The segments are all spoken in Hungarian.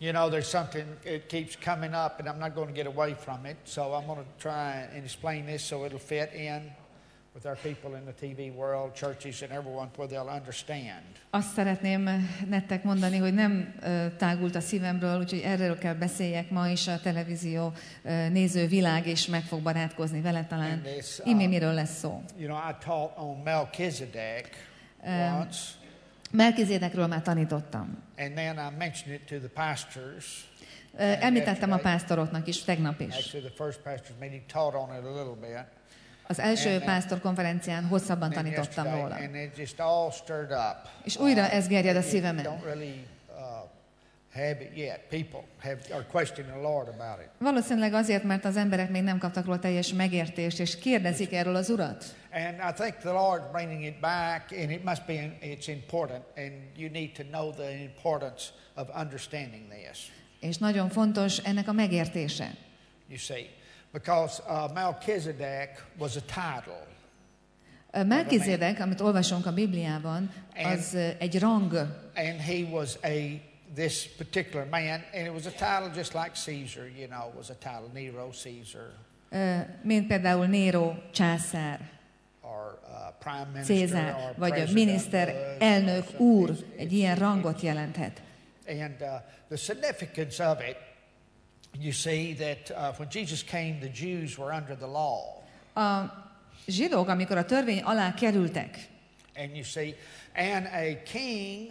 You know, there's something, it keeps coming up, and I'm not going to get away from it, so I'm going to try and explain this so it'll fit in with our people in the TV world, churches and everyone, where they'll understand. Azt szeretném nektek mondani, hogy nem tágult a szívemről, úgyhogy erről kell beszéljek ma is, a televízió néző világ is meg fog barátkozni vele talán. Imi miről lesz szó? You know, I taught on Melchizedek once. Melchizedekről már tanítottam. And then I mentioned it to the pastors. Említettem a pásztoroknak is tegnap is. Actually, the first pastors meeting taught on it a little bit. Az első pásztorkonferencián hosszabban tanítottam róla. És újra ez gerjed a szívemen. Valószínűleg azért, mert az emberek még nem kaptak róla teljes megértést, és kérdezik erről az Urat. And I think the Lord bringing it back, and it's important, and you need to know the importance of understanding this. És nagyon fontos ennek a megértése. You see, because Melchizedek was a title. Melchizedek, amit olvasunk a Bibliában, az egy rang. And he was this particular man, and it was a title just like Caesar, you know, was a title, Nero, Caesar. Mint például Nero császár, prime minister, Cézár, vagy a miniszter, elnök, úr, egy ilyen rangot jelenthet. And the significance of it, you see that when Jesus came, the Jews were under the law. A zsidók, amikor a törvény alá kerültek, and you see, and a king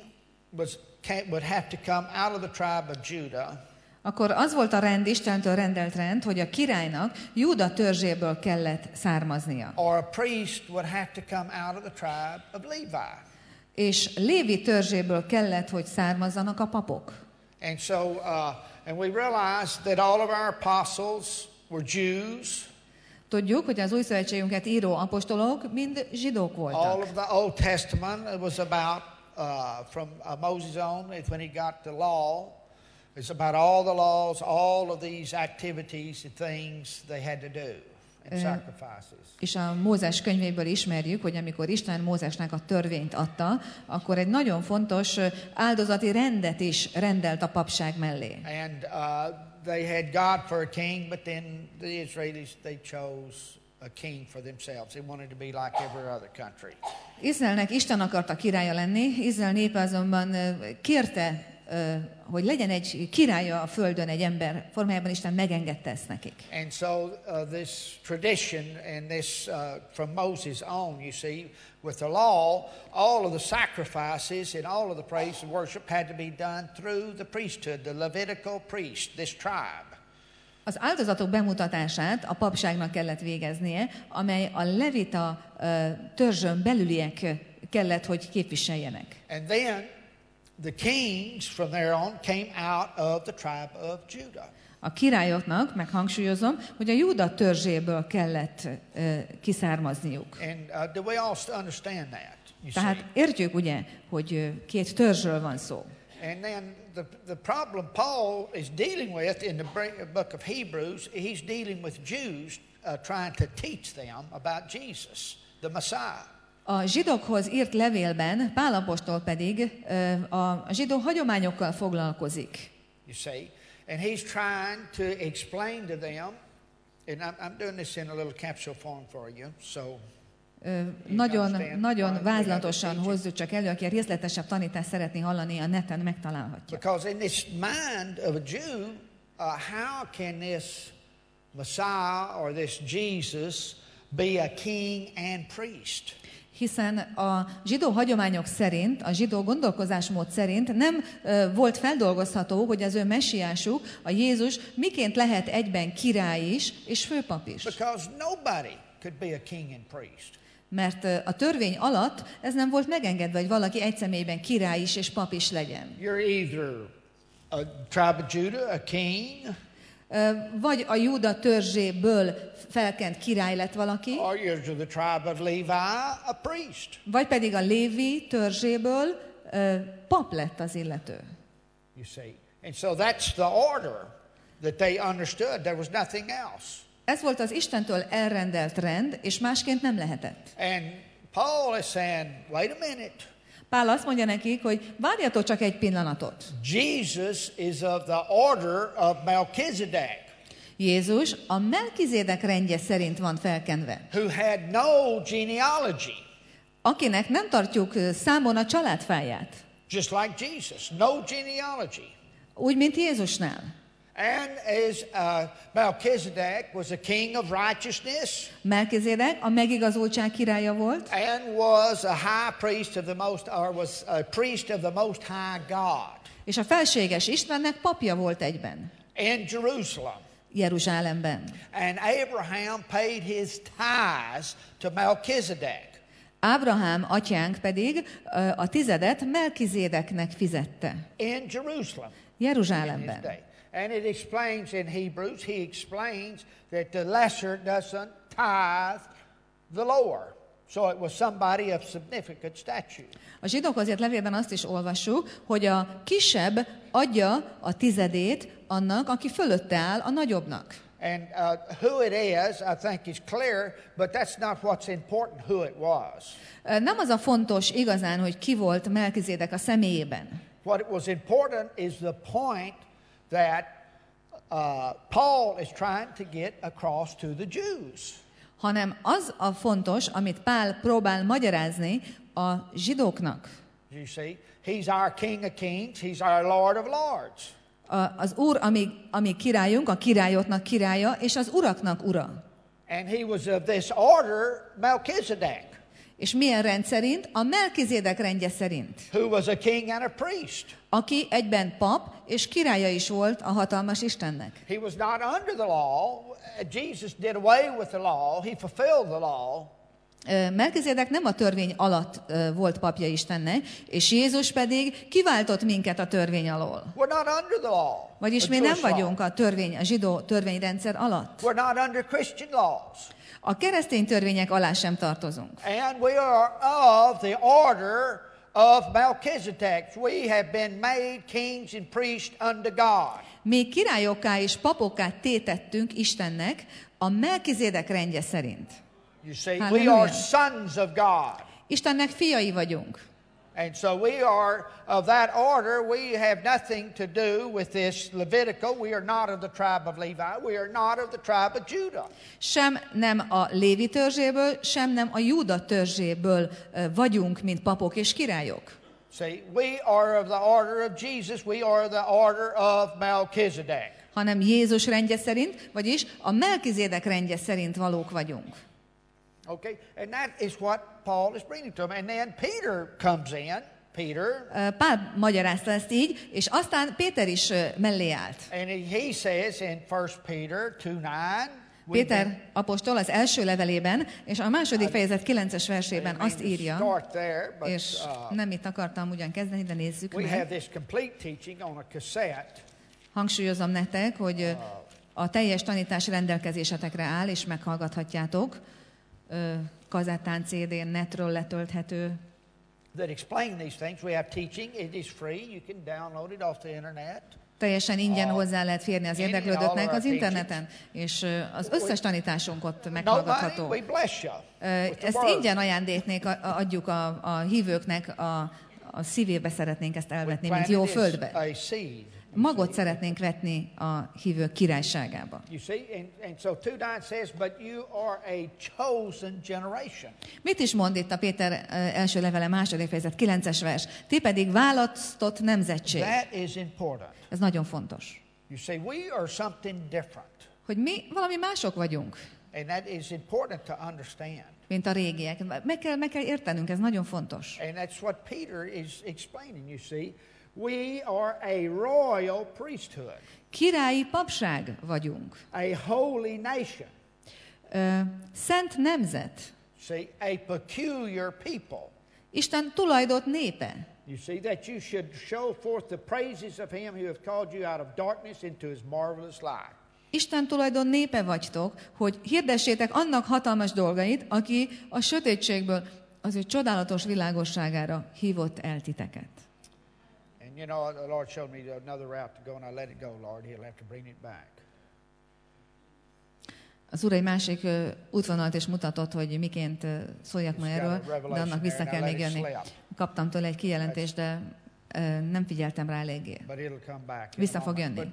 would have to come out of the tribe of Judah. Akkor az volt a rend, Istentől rendelt rend, hogy a királynak Júda törzséből kellett származnia. Or a priest would have to come out of the tribe of Levi. És Lévi törzséből kellett, hogy származzanak a papok. And so, and we realized that all of our apostles were Jews. Tudjuk, hogy az új szövetségünket író apostolok mind zsidók voltak. All of the Old Testament was about from Moses on, when he got the law. It's about all the laws, all of these activities and things they had to do, and sacrifices. És a Mózes könyvéből ismerjük, hogy amikor Isten Mózesnek a törvényt adta, akkor egy nagyon fontos áldozati rendet is rendelt a papság mellé. And they had God for a king, but then the Israelis, they chose a king for themselves. They wanted to be like every other country. Izraelnek Isten akarta királya lenni, Izrael népe azonban kérte, hogy legyen egy királya a földön, egy ember formájában, Isten megengedte ezt nekik. And so this tradition and this from Moses on, you see, with the law, all of the sacrifices and all of the praise and worship had to be done through the priesthood, the Levitical priest, this tribe. Az áldozatok bemutatását a papságnak kellett végeznie, amely a levita törzsön belüliek kellett, hogy képviseljenek. And then the kings from there on came out of the tribe of Judah. A királyoknak, meghangsúlyozom, hogy a Júda törzséből kellett kiszármazniuk. And do we all understand that? Tehát értjük ugye, hogy két törzsről van szó. And then the problem Paul is dealing with in the book of Hebrews, he's dealing with Jews trying to teach them about Jesus, the Messiah. A zsidókhoz írt levélben Pál apostol pedig a zsidó hagyományokkal foglalkozik. You see, and he's trying to explain to them, and I'm doing this in a little capsule form for you, so nagyon vázlatosan hozzuk csak elő, aki a részletesebb tanítást szeretné hallani, a neten megtalálhatja. Because in this mind of a Jew, how can this Messiah or this Jesus be a king and priest? Hiszen a zsidó hagyományok szerint, a zsidó gondolkozásmód szerint nem volt feldolgozható, hogy az ő messiásuk, a Jézus miként lehet egyben király is és főpap is. Because nobody could be a king and priest. Mert a törvény alatt ez nem volt megengedve, hogy valaki egy személyben király is és pap is legyen. You're either a tribe of Judah, a king, vagy a Júda törzséből felkent király lett valaki, or you're the tribe of Levi, a priest. Vagy pedig a Lévi törzséből pap lett az illető. You see, and so that's the order that they understood. There was nothing else. Ez volt az Istentől elrendelt rend, és másként nem lehetett. And Paul is saying, wait a minute. Pál azt mondja nekik, hogy várjatok csak egy pillanatot. Jesus is of the order of Melchizedek. Jézus a Melkizédek rendje szerint van felkenve. Who had no genealogy. Akinek nem tartjuk számon a családfáját. Just like Jesus, no genealogy. Úgy, mint Jézusnál. And as Melchizedek was a king of righteousness. Melkizédek a megigazultság királya volt. And was a high priest of the most, or was a priest of the Most High God. És a felséges Istennek papja volt egyben. In Jerusalem. Jeruzsálemben. And Abraham paid his tithes to Melchizedek. Ábrahám atyánk pedig a tizedet Melkizédeknek fizette. In Jerusalem. Jeruzsálemben. And it explains in Hebrews, he explains that the lesser doesn't tithe the lower. So it was somebody of significant stature. A zsidókhoz írt levélben azt is olvassuk, hogy a kisebb adja a tizedét annak, aki fölötte áll a nagyobbnak. And who it is, I think is clear, but that's not what's important, who it was. Nem az a fontos igazán, hogy ki volt Melkizédek a személyében. What it was important is the point that Paul is trying to get across to the Jews. Hanem az a fontos, amit Pál próbál magyarázni a zsidóknak. You see, he's our King of Kings, he's our Lord of Lords. Az Úr, ami királyunk, a királyoknak királya, és az uraknak ura. And he was of this order, Melchizedek. És milyen rend szerint? A Melkizédek rendje szerint. Who was a king and a priest. Aki egyben pap és királya is volt a hatalmas Istennek. He was not under the law. Jesus did away with the law. He fulfilled the law. Melkizédek nem a törvény alatt volt papja Istennek, és Jézus pedig kiváltott minket a törvény alól. We're not under the law. Vagyis mi nem vagyunk a zsidó törvényrendszer alatt. We're not under Christian laws. A keresztény törvények alá sem tartozunk. And we are of the order of Melchizedek. We have been made kings and priests unto God. Mi királyokká és papokká tétettünk Istennek a Melkizédek rendje szerint. You see, we are sons of God. Istennek fiai vagyunk. And so we are of that order. We have nothing to do with this Levitical. We are not of the tribe of Levi. We are not of the tribe of Judah. Sem nem a Lévi törzséből, sem nem a Júda törzséből vagyunk, mint papok és királyok. See, we are of the order of Jesus. We are the order of Melchizedek. Hanem Jézus rendje szerint, vagyis a Melkizédek rendje szerint valók vagyunk. Okay, and that is what Paul is bringing to him. And then Peter comes in. Pál magyarázta ezt így, és aztán Péter is mellé állt. And he says in 1 Peter 2:9. Péter apostol az első levelében, és a második fejezet 9-es versében azt írja, és nem itt akartam ugyan kezdeni, de nézzük meg. Hangsúlyozom nektek, hogy a teljes tanítás rendelkezésetekre áll, és meghallgathatjátok. Kazettán, CD-n, netről letölthető. That explain these things. We have teaching. It is free. You can download it off the internet. Teljesen ingyen hozzá lehet férni az érdeklődőknek az interneten, és az összes tanításunk ott meghallgatható. Ezt ingyen ajándéknék adjuk a hívőknek, a szívébe szeretnénk ezt elvetni, mint jó földbe. Magot szeretnénk vetni a hívők királyságába. Mit is mond itt a Péter első levele második fejezet 9-es vers? Ti pedig választott nemzetség. Ez nagyon fontos. Hogy mi valami mások vagyunk. Mint a régiek. Meg kell értenünk, ez nagyon fontos. And that's what Peter is explaining, you see. We are a royal priesthood. Királyi papság vagyunk. A holy nation. Szent nemzet. See, a peculiar people. Isten tulajdott népe. You see that you should show forth the praises of him who hath called you out of darkness into his marvelous light. Isten tulajdon népe vagytok, hogy hirdessétek annak hatalmas dolgait, aki a sötétségből az ő csodálatos világosságára hívott el titeket. And you know, the Lord showed me another route to go, and I let it go, Lord. He'll have to bring it back. Az Úr egy másik útvonalat is mutatott, hogy miként szóljak ma erről, de annak vissza kell még jönni. Kaptam tőle egy kijelentést, de nem figyeltem rá eléggé. Vissza fog jönni.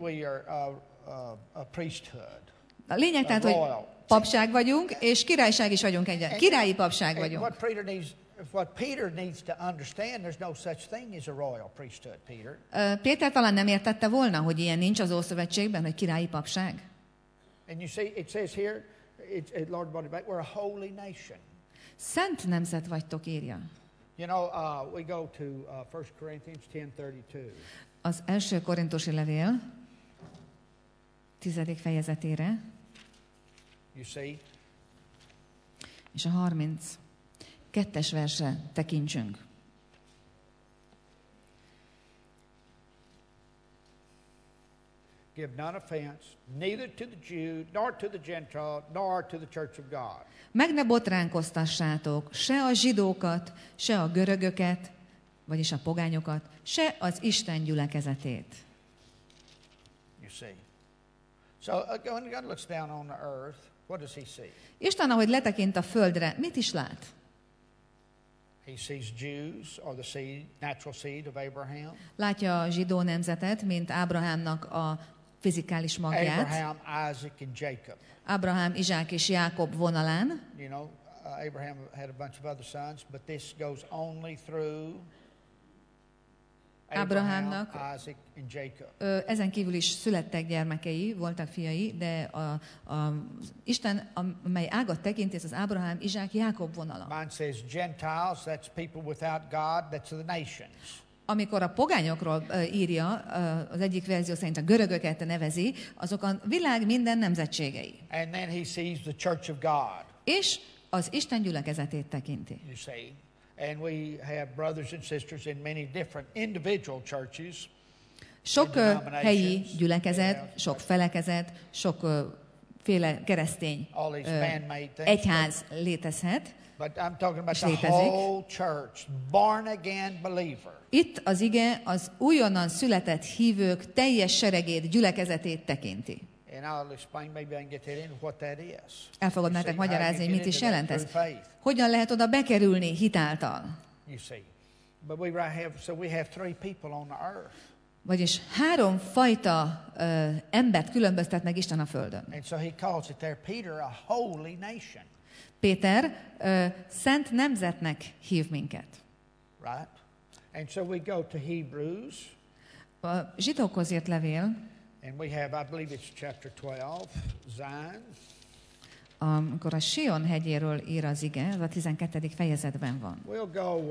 A lényeg tehát, hogy papság vagyunk, és királyság is vagyunk egyen. Királyi papság vagyunk. What Peter needs to understand, there's no such thing as a royal priesthood, Peter. Péter talán nem értette volna, hogy ilyen nincs az Ószövetségben, hogy királyi papság. And you see, it says here, Lord brought it back, we're a holy nation. Szent nemzet vagytok, írja. You know, we go to 1 Corinthians 10:32. Az első korintusi levél 10. fejezetére. You see? És a 32. versre tekintsünk. Give none offense, neither to the Jew, nor to the Gentile, nor to the church of God. Meg ne botránkoztassátok se a zsidókat, se a görögöket, vagyis a pogányokat, se az Isten gyülekezetét. You see. So when God looks down on the earth, what does he see? Isten, ahogy letekint a földre, mit is lát? He sees Jews or the seed, natural seed of Abraham. Látja a zsidó nemzetet, mint Ábrahámnak a fizikális magját. Abraham, Isaac and Jacob. Ábrahám, Izsák és Jákob vonalán. You know, Abraham had a bunch of other sons, but this goes only through Abraham, Isaac and Jacob. Ezen kívül is születtek gyermekei, voltak fiai, de Isten, amely ágat tekinti, ez az Ábrahám, Izsák, Jákob vonala. Mine says Gentiles, that's people without God, that's the nations. Amikor a pogányokról írja, az egyik verzió szerint a görögöket nevezi, azok a világ minden nemzetségei. And then he sees the church of God. És az Isten gyülekezetét tekinti. You see, and we have brothers and sisters in many different individual churches. Sok helyi gyülekezet, sok felekezet, sokféle keresztény egyház létezhet. But I'm talking about the whole church, born again believer. Itt az ige az újonnan született hívők teljes seregét, gyülekezetét tekinti. And I'll explain, maybe I can get that in, what that is. El fogod nektek magyarázni, hogy mit is jelent ez. Hogyan lehet oda bekerülni hitáltal? You see. But we have three people on the earth. Vagyis három fajta embert különböztet meg Isten a földön. And so he calls it there, Peter, a holy nation. Péter szent nemzetnek hív minket. Right? And so we go to Hebrews. A zsidókhoz írt levél. And we have, I believe it's chapter 12, Zion. Amikor a Sion hegyéről ír az ige, az a 12. fejezetben van. We'll go,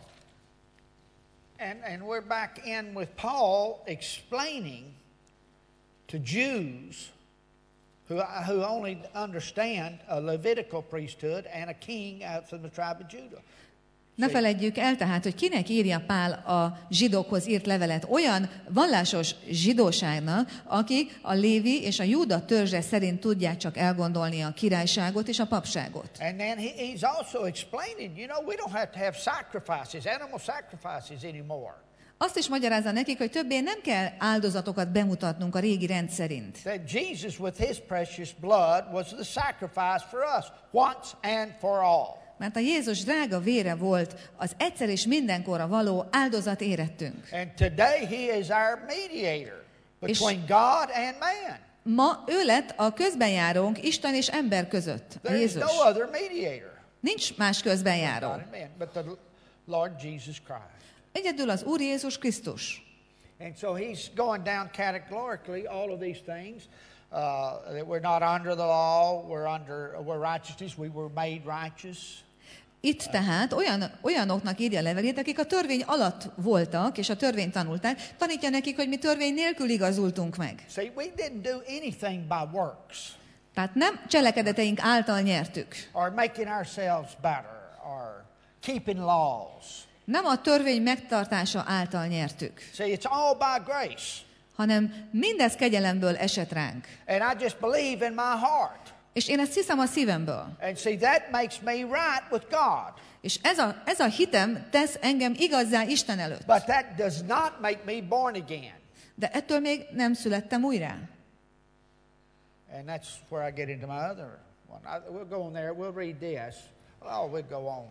and we're back in with Paul explaining to Jews who only understand a Levitical priesthood and a king from the tribe of Judah. Ne feledjük el tehát, hogy kinek írja Pál a zsidókhoz írt levelet, olyan vallásos zsidóságnak, akik a Lévi és a Júda törzse szerint tudják csak elgondolni a királyságot és a papságot. And then he's also explaining, you know, we don't have to have sacrifices, animal sacrifices anymore. Azt is magyarázza nekik, hogy többé nem kell áldozatokat bemutatnunk a régi rend szerint. That Jesus with his precious blood was the sacrifice for us, once and for all. Mert a Jézus drága vére volt az egyszer és mindenkorra való áldozat érettünk. And today he is our mediator between God and man. Ma ő lett a közbenjárónk Isten és ember között, a Jézus. There is no other mediator. Nincs más közbenjáró. But the Lord Jesus Christ. Egyedül az Úr Jézus Krisztus. And so he's going down categorically all of these things. That we're not under the law, we're righteousness, we were made righteous. Itt tehát olyanoknak írja a levelét, akik a törvény alatt voltak, és a törvényt tanulták, tanítja nekik, hogy mi törvény nélkül igazultunk meg. See, we didn't do anything by works. Tehát nem cselekedeteink által nyertük. Or making ourselves better, or keeping laws. Nem a törvény megtartása által nyertük. See, it's all by grace. Hanem mindez kegyelemből esett ránk. And I just believe in my heart. És én ezt hiszem a szívemből. And see, that makes me right with God. És ez a hitem tesz engem igazzá Isten előtt. But that does not make me born again. De ettől még nem születtem újra. And that's where I get into my other one. We'll go on there. We'll read this. Oh, we'll go on.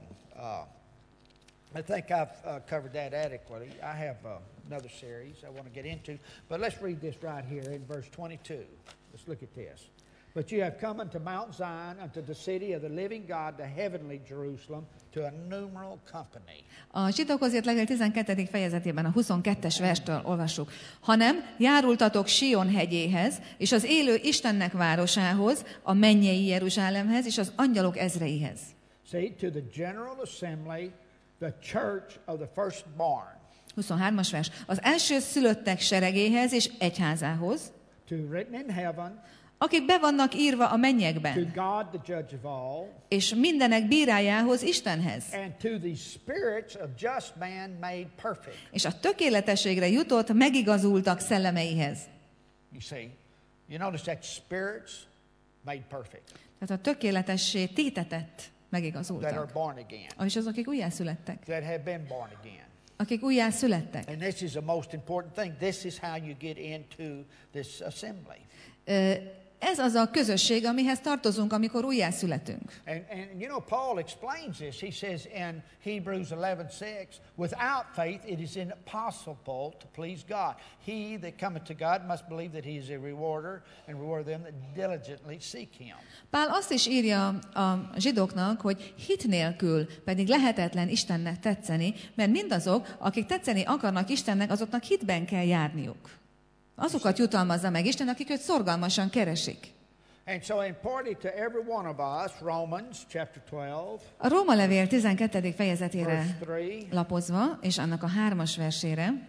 I think I've covered that adequately. I have another series I want to get into. But let's read this right here in verse 22. Let's look at this. But you have come unto Mount Zion, unto the city of the living God, the heavenly Jerusalem, to a numeral company. A Zsidókhoz írt levél 12. fejezetében a 22-es verstől olvassuk. Hanem járultatok Sion hegyéhez, és az élő Istennek városához, a mennyei Jeruzsálemhez, és az angyalok ezreihez. See, to the general assembly, the church of the firstborn. 23-as vers. Az első szülöttek seregéhez és egyházához, To written in heaven, akik be vannak írva a mennyekben, to God, the judge of all, és mindenek bírájához, Istenhez, and to the spirits of just man made perfect. és a tökéletességre jutott, megigazultak szellemeihez. You see, you notice that spirits made perfect. Tehát a tökéletessé tétetett That are megigazultak. born again. És azok, akik újjászülettek. That have been born again. Akik újjászülettek. And this is the most important thing. This is how you get into this assembly. Ez az a közösség, amihez tartozunk, amikor újjászületünk. And you know, Paul explains this. He says in Hebrews 11:6, without faith it is impossible to please God. He that cometh to God must believe that he is a rewarder and reward them that diligently seek him. Pál azt is írja a zsidóknak, hogy hit nélkül pedig lehetetlen Istennek tetszeni, mert mindazok, akik tetszeni akarnak Istennek, azoknak hitben kell járniuk. Azokat jutalmazza meg Isten, akik őt szorgalmasan keresik. And so important to every one of us, Romans chapter 12. A Róma levél 12. fejezetére Verse 3. lapozva, és annak a 3. versére.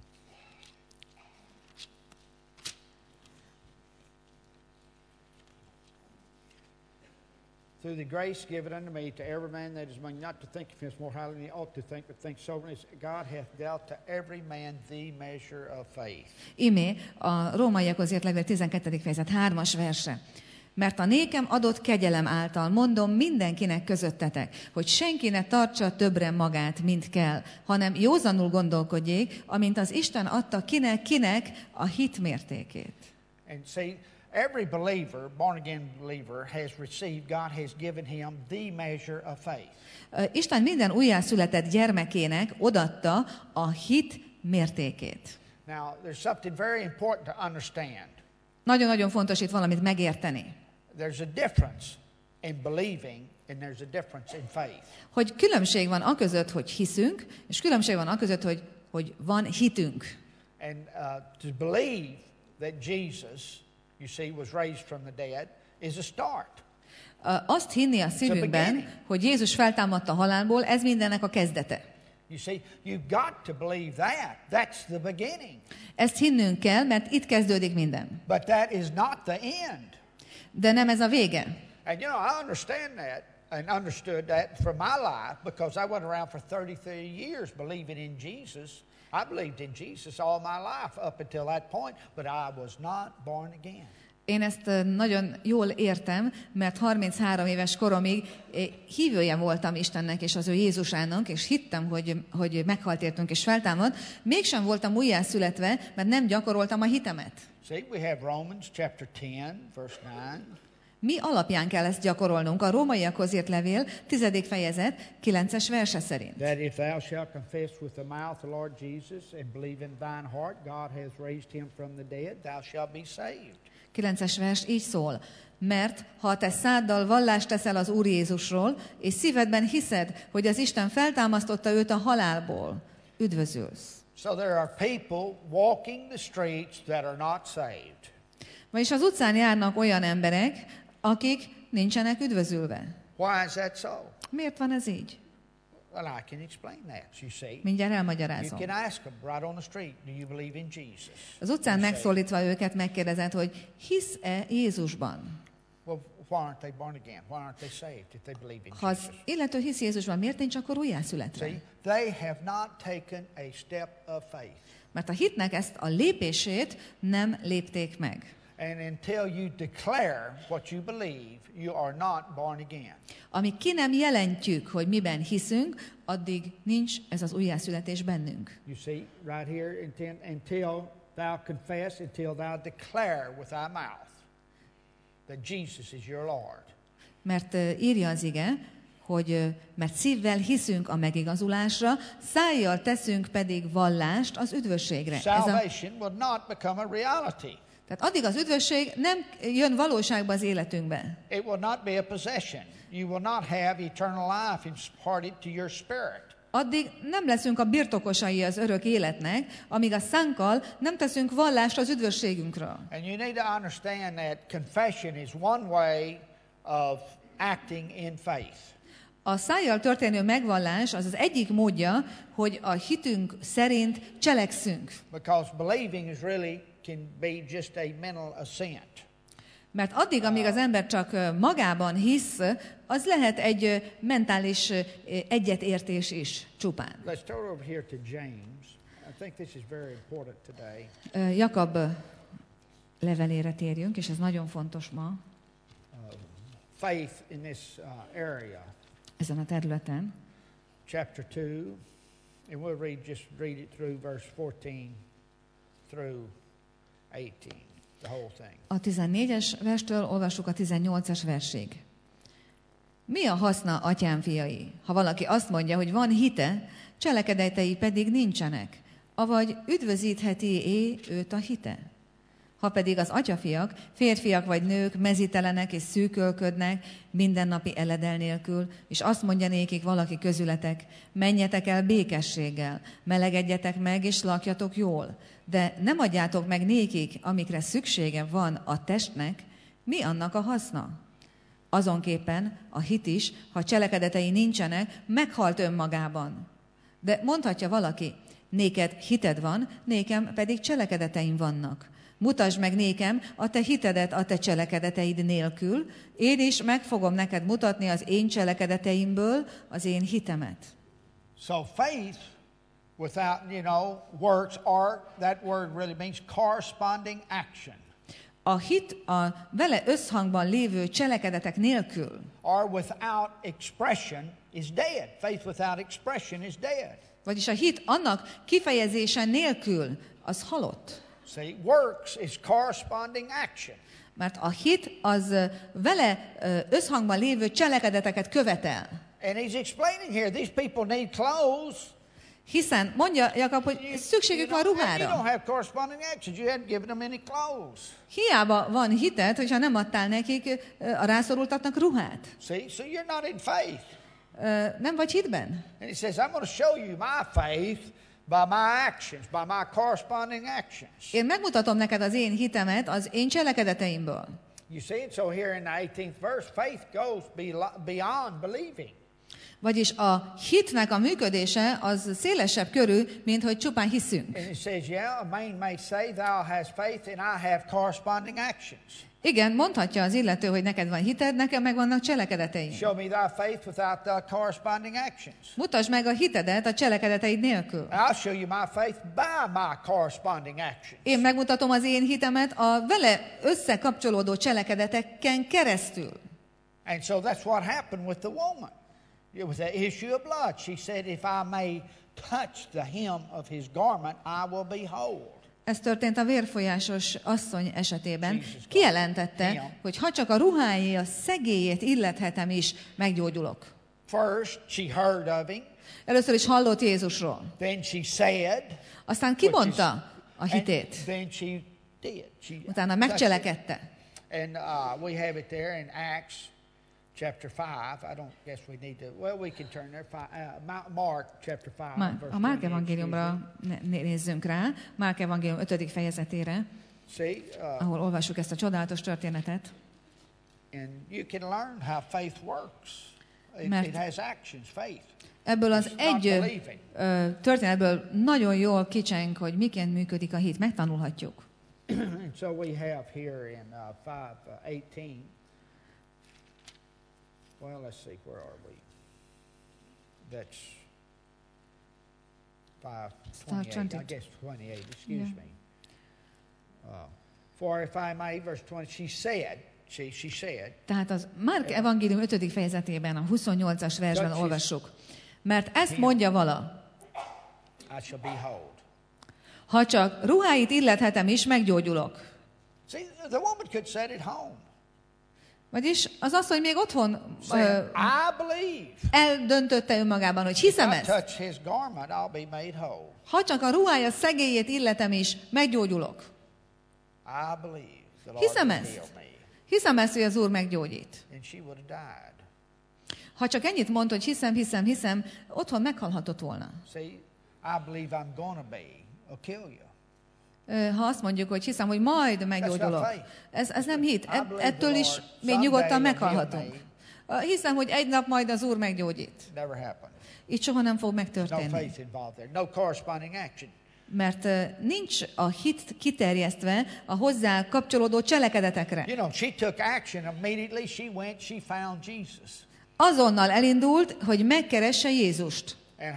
Through the grace given unto me to every man that is among you, not to think of him more highly than he ought to think, but think soberly, as God hath dealt to every man the measure of faith. Imé a Rómaiakhoz írt levél 12. fejezet 3. verse. Mert a nékem adott kegyelem által mondom mindenkinek közöttetek, hogy senki ne tartsa többre magát, mint kell, hanem józanul gondolkodjék, amint az Isten adta kinek a hit mértékét. And see, every believer, born-again believer, has received, God has given him the measure of faith. Isten minden újjászületett gyermekének odatta a hit mértékét. Now, there's something very important to understand. Nagyon-nagyon fontos itt valamit megérteni. There's a difference in believing and there's a difference in faith. Hogy különbség van aközött, hogy hiszünk, és különbség van aközött, hogy van hitünk. And to believe that Jesus, you see, was raised from the dead is a start. Azt hinni a szívünkben, hogy Jézus feltámadt a halálból, ez mindennek a kezdete. You see, you've got to believe that. That's the beginning. Ezt hinnünk kell, mert itt kezdődik minden. But that is not the end. De nem ez a vége. And you know, I understand that and understood that from my life because I went around for 33 years believing in Jesus. I believed in Jesus all my life up until that point, but I was not born again. Én ezt nagyon jól értem, mert 33 éves koromig hívője voltam Istennek és az ő Jézusának, és hittem, hogy meghalt értünk és feltámad. Mégsem voltam újjászületve, mert nem gyakoroltam a hitemet. See, we have Romans chapter 10, verse 9. Mi alapján kell ezt gyakorolnunk? A Rómaiakhoz írt levél 10. fejezet 9-es verse szerint. That if thou shalt confess with the mouth the Lord Jesus and believe in thine heart God has raised him from the dead, thou shalt be saved. 9-es vers így szól. Mert ha te száddal vallást teszel az Úr Jézusról, és szívedben hiszed, hogy az Isten feltámasztotta őt a halálból, üdvözülsz. So there are people walking the streets that are not saved. Vagyis az utcán járnak olyan emberek, akik nincsenek üdvözülve. Why is that so? Miért van ez így? Well, I can explain that, you see. Mindjárt You elmagyarázom. can ask them right on the street, do you believe in Jesus? Az utcán You say, megszólítva őket megkérdezed, hogy hisz-e Jézusban? well, why aren't they born again? Why aren't they saved if they believe in Ha az Jesus? illető hisz Jézusban, miért nincs akkor újjászületve? See, they have not taken a step of faith. Mert a hitnek ezt a lépését nem lépték meg. And until you declare what you believe, you are not born again. Amíg ki nem jelentjük, hogy miben hiszünk, addig nincs ez az újjászületés bennünk. You see, right here, until thou confess, until thou declare with thy mouth. that Jesus is your Lord. Mert írja az ige, hogy mert szívvel hiszünk a megigazulásra, szájjal teszünk pedig vallást az üdvösségre. Salvation will not become a reality. Tehát addig az üdvösség nem jön valóságba az életünkbe. It will not be a possession. You will not have eternal life imparted to your spirit. Addig nem leszünk a birtokosai az örök életnek, amíg a szánkkal nem teszünk vallást az üdvösségünkről. And you need to understand that confession is one way of acting in faith. A szájjal történő megvallás az az egyik módja, hogy a hitünk szerint cselekszünk. Because believing is really can be just a mental assent. Mert addig, amíg az ember csak magában hisz, az lehet egy mentális egyetértés is csupán. Let's turn over here to James. I think this is very important today. Jakab levelére térjünk, és ez nagyon fontos ma. Faith in this area. Ezen a területen. Chapter 2, and we'll read it through verse 14 through 18, the whole thing. A 14-es verstől olvassuk a 18-as versig. Mi a haszna, atyám fiai, ha valaki azt mondja, hogy van hite, cselekedetei pedig nincsenek, avagy üdvözítheti őt a hite? Ha pedig az atyafiak, férfiak vagy nők mezítelenek és szűkölködnek mindennapi eledel nélkül, és azt mondja nékik valaki közületek, menjetek el békességgel, melegedjetek meg és lakjatok jól, de nem adjátok meg nékik, amikre szüksége van a testnek, mi annak a haszna? Azonképpen a hit is, ha cselekedetei nincsenek, meghalt önmagában. De mondhatja valaki, néked hited van, nékem pedig cselekedeteim vannak. Mutasd meg nékem a te hitedet a te cselekedeteid nélkül, én is meg fogom neked mutatni az én cselekedeteimből az én hitemet. So faith without, works, or that word really means corresponding action. A hit a vele összhangban lévő cselekedetek nélkül, or without expression is dead. Faith without expression is dead. Vagyis a hit annak kifejezése nélkül az halott. See, works is corresponding action. Mert a hit az vele összhangban lévő cselekedeteket követel. And he's explaining here, these people need clothes. Hiszen mondja Jakab, hogy szükségük van ruhára. You don't have corresponding actions. You haven't given them any clothes. Hiába van hited, hogyha nem adtál nekik a rászorultaknak ruhát. See, so you're not in faith. Nem vagy hitben. And he says, I'm going to show you my faith by my actions, by my corresponding actions. Én megmutatom neked az én hitemet az én cselekedeteimből. You see it? So here in the 18th verse, faith goes beyond believing. Vagyis a hitnek a működése az szélesebb körű, mint hogy csupán hiszünk. And it says, yeah, a man may say, thou hast faith and I have corresponding actions. Igen, mondhatja az illető, hogy neked van hited, nekem meg vannak cselekedeteim. Show me thy faith without the corresponding actions. Mutasd meg a hitedet a cselekedeteid nélkül. I'll show you my faith by my corresponding actions. Én megmutatom az én hitemet a vele összekapcsolódó cselekedeteken keresztül. And so that's what happened with the woman. With the issue of blood. She said, if I may touch the hem of his garment, I will be whole. Ez történt a vérfolyásos asszony esetében. Kijelentette, hogy ha csak a ruháé, a szegélyét illethetem is, meggyógyulok. First, she heard of him. Először is hallott Jézusról. Then she said, aztán kimondta a hitét. Then she did. Utána megcselekedte. And we have it there in Acts chapter 5. I don't guess we need to. Well, we can turn there. Mark chapter 5. A Márk evangéliumra nézzünk rá. Márk evangélium 5. fejezetére, ahol olvassuk ezt a csodálatos történetet. And you can learn how faith works. It has actions, faith. Ebből az egy történetből nagyon jól kicseng, hogy miként működik a hit. Megtanulhatjuk. So we have here in 5:18. Well, let's see, where are we? That's 5:28. I guess 28. Excuse me. For if I may, verse 20, she said. Tehát az Márk evangélium 5. fejezetében, a 28-as versben olvassuk. Mert ezt mondja vala. I shall be whole. Ha csak ruháit illethetem is, meggyógyulok. See, the woman could sit at home. Vagyis az asszony még otthon eldöntötte önmagában, hogy hiszem ezt. Ha csak a ruhája szegélyét illetem is, meggyógyulok. Hiszem ezt. Hiszem ezt, hogy az Úr meggyógyít. Ha csak ennyit mond, hogy hiszem, otthon meghalhatott volna. Ha azt mondjuk, hogy hiszem, hogy majd meggyógyulok. Ez nem hit. Ettől is még nyugodtan meghalhatunk. Hiszem, hogy egy nap majd az Úr meggyógyít. Itt soha nem fog megtörténni. Mert nincs a hit kiterjesztve a hozzá kapcsolódó cselekedetekre. Azonnal elindult, hogy megkeresse Jézust.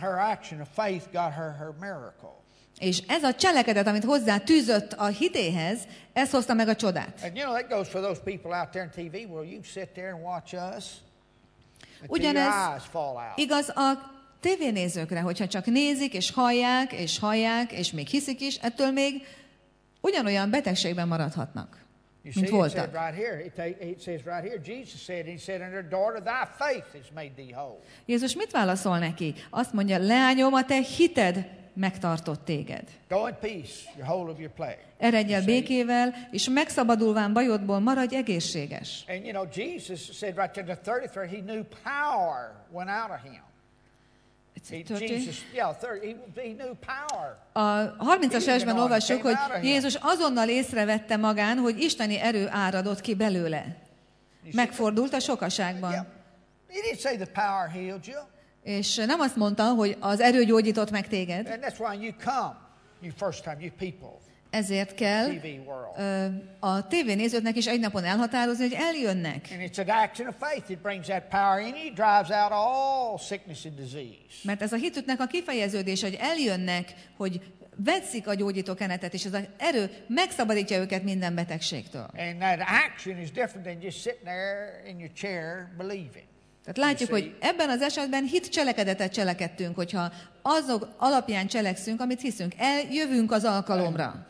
És ez a cselekedet, amit hozzá tűzött a hitéhez, ez hozta meg a csodát. Ugyanez igaz a tévénézőkre, hogyha csak nézik, és hallják, és még hiszik is, ettől még ugyanolyan betegségben maradhatnak, mint voltak. Jézus mit válaszol neki? Azt mondja, leányom, a te hited megtartott téged. Eredj el békével, és megszabadulván bajodból maradj egészséges. A 30-as versben olvassuk, hogy Jézus azonnal észrevette magán, hogy isteni erő áradott ki belőle. Megfordult a sokaságban. És nem azt mondta, hogy az erő gyógyított meg téged. Ezért kell a tévénézőknek is egy napon elhatározni, hogy eljönnek. Mert ez a hitüknek a kifejeződés, hogy eljönnek, hogy vetszik a gyógyító kenetet, és ez az erő megszabadítja őket minden betegségtől. Tehát látjuk, hogy ebben az esetben hit cselekedetet cselekedtünk, hogyha azok alapján cselekszünk, amit hiszünk. Eljövünk az alkalomra.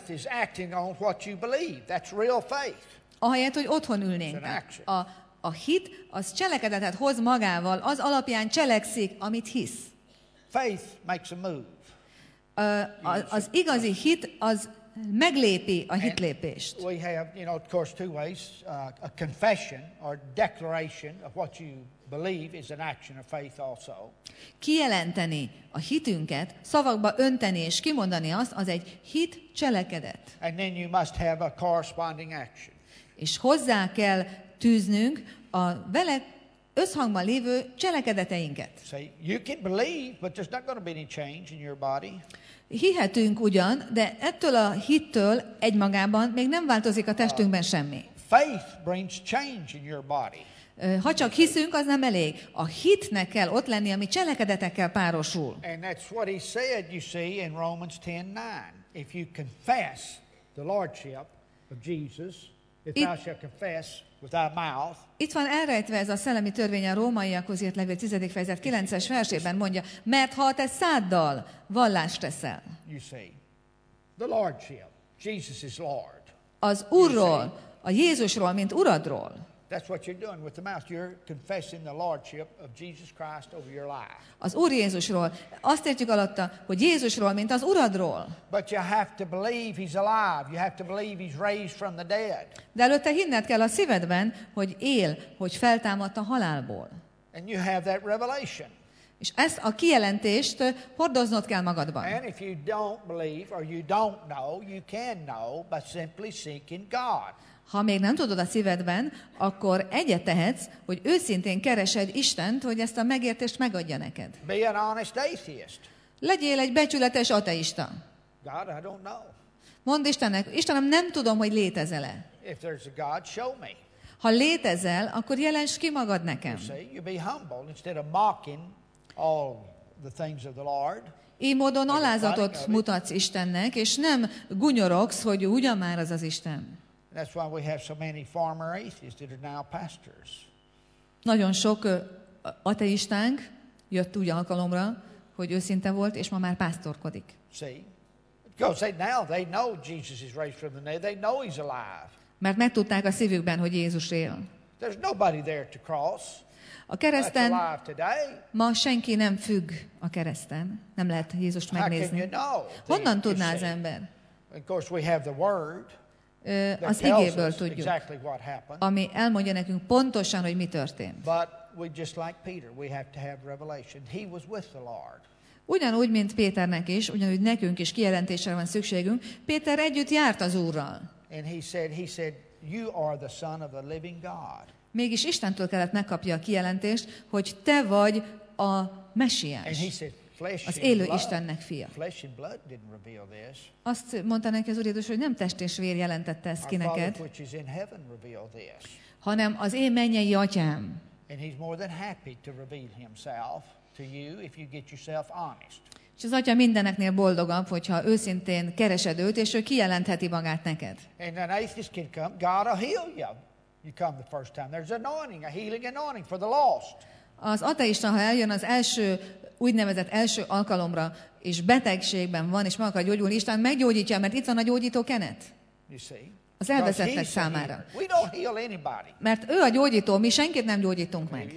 Ahelyett, hogy otthon ülnénk. A hit, az cselekedetet hoz magával, az alapján cselekszik, amit hisz. Az igazi hit, az meglépi a hitlépést. We have, of course, two ways. A confession or declaration of what you believe is an action of faith also. Kijelenteni a hitünket, szavakba önteni és kimondani azt, az egy hit cselekedet. And then you must have a corresponding action. És hozzá kell tűznünk a vele összhangban lévő cselekedeteinket. See, you can believe, but there's not going to be any change in your body. Hihetünk ugyan, de ettől a hittől egymagában még nem változik a testünkben semmi. Faith brings change in your body. Ha csak hiszünk, az nem elég. A hitnek kell ott lenni, ami cselekedetekkel párosul. And that's what he said, you see, in Romans 10:9. If you confess the lordship of Jesus, if thou shalt confess with thy mouth. Itt van elrejtve ez a szellemi törvény a Rómaiakhoz írt levél 10. fejezet 9-es versében mondja, mert ha te száddal vallást teszel. You see, the lordship, Jesus is Lord. Az Úrról, a Jézusról, mint Uradról. That's what you're doing with the mouth. You're confessing the lordship of Jesus Christ over your life. Az Úr Jézusról. Azt értjük alatta, hogy Jézusról, mint az Uradról. But you have to believe he's alive. You have to believe he's raised from the dead. De előtte hinned kell a szívedben, hogy él, hogy feltámadt a halálból. And you have that revelation. És ezt a kijelentést hordoznod kell magadban. And if you don't believe or you don't know, you can know by simply seeking God. Ha még nem tudod a szívedben, akkor egyet tehetsz, hogy őszintén keresed Istent, hogy ezt a megértést megadja neked. Be an honest atheist. Legyél egy becsületes ateista. God, I don't know. Mondd Istennek, Istenem, nem tudom, hogy létezel-e. If there's a God, show me. Ha létezel, akkor jelents ki magad nekem. You see, you be humble instead of mocking all the things of the Lord. Így módon alázatot mutatsz Istennek, és nem gunyorogsz, hogy ugyan már az az Isten. That's why we have so many former atheists that are now pastors. Nagyon sok ateistánk jött úgy alkalomra, hogy őszinte volt, és ma már pásztorkodik. See? Because they know Jesus is raised from the dead. They know he's alive. Mert megtudták a szívükben, hogy Jézus él. There's nobody there to cross. A kereszten ma senki nem függ a kereszten. Nem lehet Jézust megnézni. Honnan tudná az ember? Az igéből tudjuk, ami elmondja nekünk pontosan, hogy mi történt. Ugyanúgy, mint Péternek is, ugyanúgy nekünk is kijelentésre van szükségünk. Péter együtt járt az Úrral. Mégis Istentől kellett megkapja a kijelentést, hogy te vagy a Messiás, az élő Istennek fia. Azt mondta neki az Úr Jézus, hogy nem test és vér jelentette ezt ki neked, hanem az én mennyei atyám. És az atya mindeneknél boldogabb, hogyha őszintén keresed őt, és ő kijelentheti magát neked. You come the first time. There's anointing, a healing anointing for the lost. Az ateista, ha eljön az első, úgynevezett első alkalomra, és betegségben van, és meg akar gyógyulni, Isten meggyógyítja, mert itt van a gyógyító kenet. Az elveszettek számára. Mert ő a gyógyító, mi senkit nem gyógyítunk meg.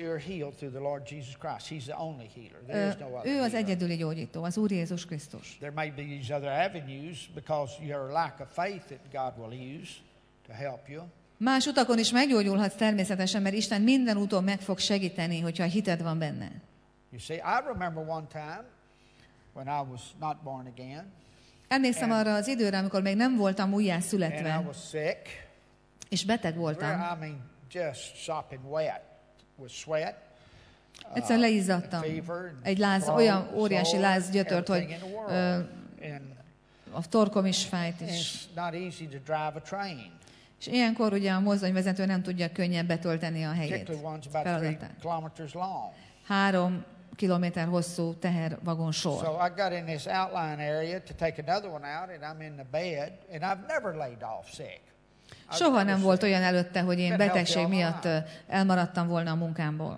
Ő az egyedüli gyógyító, az Úr Jézus Krisztus. There may be these other avenues because your lack of faith that God will use to help you. Más utakon is meggyógyulhatsz természetesen, mert Isten minden úton meg fog segíteni, hogyha a hited van benne. Emlékszem arra az időre, amikor még nem voltam újjászületve, és beteg voltam. Egyszer leizzadtam. Egy láz, olyan óriási lázgyötört, hogy a torkom is fájt. És ilyenkor ugye a mozdonyvezető nem tudja könnyen betölteni a helyét. 3 kilométer hosszú tehervagon sor. Soha nem volt olyan előtte, hogy én betegség miatt elmaradtam volna a munkámból.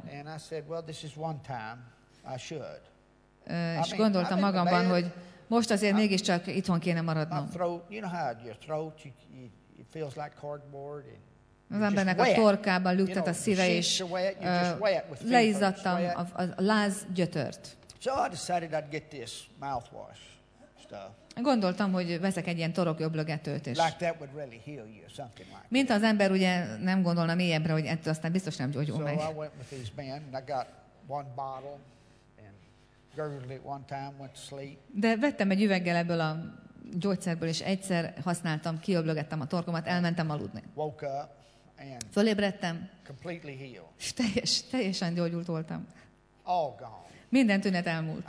És gondoltam magamban, hogy most azért mégiscsak itthon kéne maradnom. Az embernek a torkában lüktet a szíve, és leizzadtam a lázgyötört. Gondoltam, hogy veszek egy ilyen toroköblögetőt, és mint az ember ugye nem gondolna mélyebbre, hogy ettől aztán biztos nem gyógyul meg. De vettem egy üveggel ebből a gyógyszerből, és egyszer használtam, kiöblögettem a torkomat, elmentem aludni. Fölébredtem, és teljesen gyógyult voltam. Minden tünet elmúlt.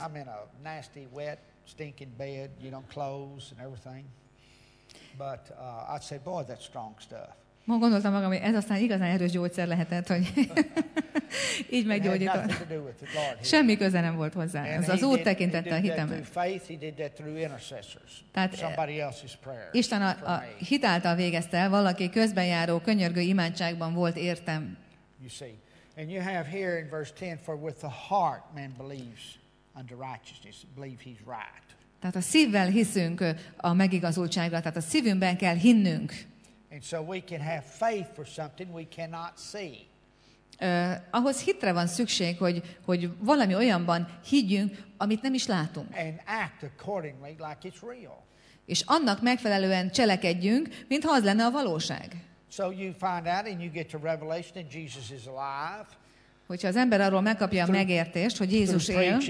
Ma gondoltam magam, hogy ez aztán igazán erős gyógyszer lehetett, hogy így meggyógyított. Semmi köze nem volt hozzá. Ez az Úr tekintette a hitemet. Tehát Isten a hit által végezte el, valaki közben járó, könyörgő imádságban volt értem. And you have here in verse 10, for with the heart man believes unto righteousness, believe he's right. Tehát a szívvel hiszünk a megigazultságra, tehát a szívünkben kell hinnünk. And so we can have faith for something we cannot see. Ahhoz hitre van szükség, hogy valami olyanban higgyünk, amit nem is látunk. And act accordingly like it's real. És annak megfelelően cselekedjünk, mintha az lenne a valóság. So you find out and you get to revelation that Jesus is alive. Hogyha az ember arról megkapja a megértést, hogy Jézus él,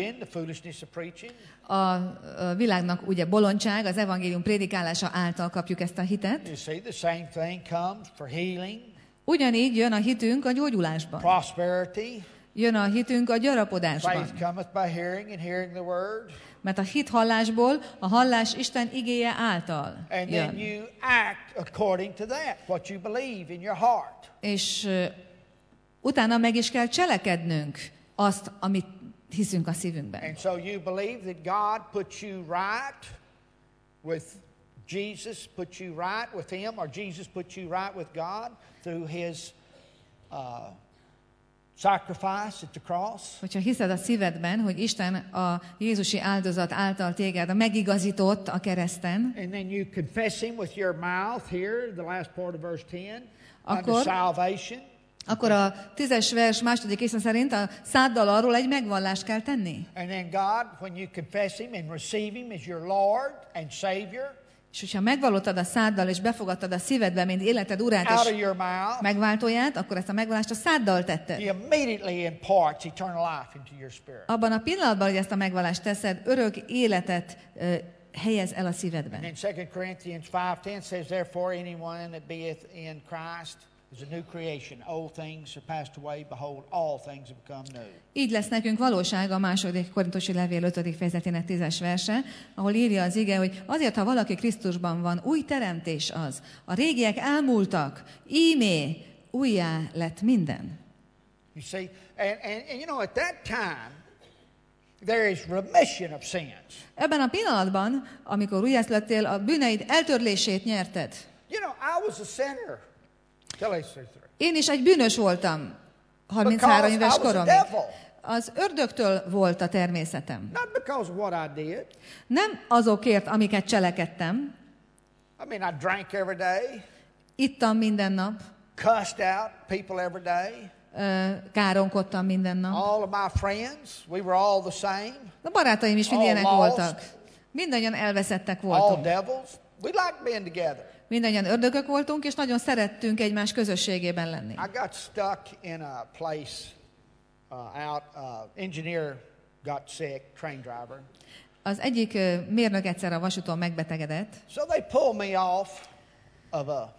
a világnak ugye bolondság, az evangélium prédikálása által kapjuk ezt a hitet. Ugyanígy jön a hitünk a gyógyulásban. Jön a hitünk a gyarapodásban. Mert a hit hallásból, a hallás Isten igéje által jön. És utána meg is kell cselekednünk azt, amit hiszünk a szívünkben. And so you believe that God puts you right with Jesus, puts you right with Him, or Jesus puts you right with God through His sacrifice at the cross. Hogyha hiszed a szívedben, hogy Isten a Jézusi áldozat által téged megigazított a kereszten, and then you confess Him with your mouth here, the last part of verse 10, unto salvation. Akkor a 10-es vers második része szerint a száddal arról egy megvallást kell tenni. And then God, when you confess Him and receive Him as your Lord and Savior, és hogyha megvallottad a száddal, és befogadtad a szívedbe, mint életed urát és megváltóját, akkor ezt a megvallást a száddal tetted. Abban a pillanatban, hogy ezt a megvallást teszed, örök életet helyez el a szívedben. And then 2 Corinthians 5:10 says, therefore anyone that beeth in Christ is a new creation. Old things are passed away, behold, all things have become new. Így lesz nekünk valóság a második Korintusi levél 5. fejezetének 10-es verse, ahol írja az ige, hogy azért, ha valaki Krisztusban van, új teremtés az. A régiek elmúltak, ímé újjá lett minden. You see, and you know, at that time, there is remission of sins. Ebben a pillanatban, amikor újjászülettél, a bűneid eltörlését nyerted. You know, I was a sinner. Én is egy bűnös voltam 33 éves koromig. Az ördögtől volt a természetem. Nem azokért, amiket cselekedtem. Ittam minden nap. Káronkodtam minden nap. A barátaim is ilyenek voltak. Mindannyian elveszettek voltunk. Mindannyian ördögök voltunk, és nagyon szerettünk egymás közösségében lenni. I got stuck in a place engineer got sick, train driver. Az egyik mérnök egyszer a vasúton megbetegedett. So they pulled me off of a